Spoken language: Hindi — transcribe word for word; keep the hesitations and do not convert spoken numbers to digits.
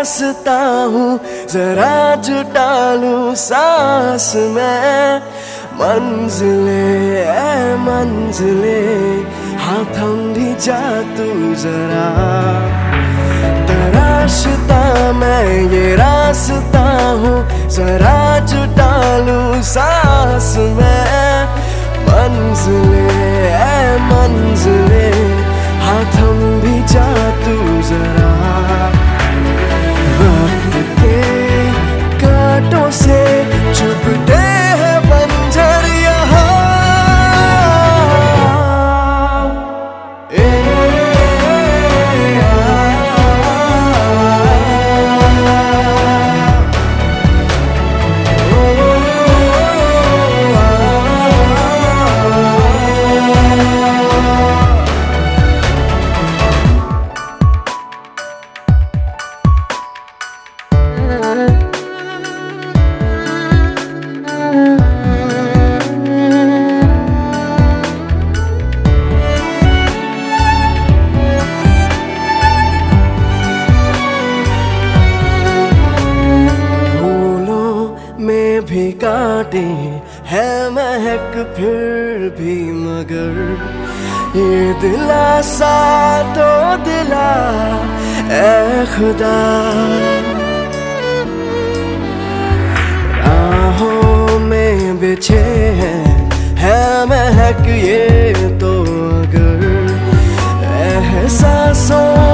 रास्ता हूँ, जरा जुटा लूं सांस में। मंजिले ऐ मंजिले, हाँ थम भी जा तू जरा। तराशता मैं ये रास्ता हूँ, जरा जुटा लूं सांस में। मंजिले ऐ मंजिले, हाँ थम भी जा तू जरा। वक्त के कांटों से चुभते हैं बंजर यहाँ। ए, भी काटे है महक फिर भी, मगर ये दिलासा तो दिला ऐ खुदा। राहों में बिछे हैं है महक ये तो, अगर एहसासों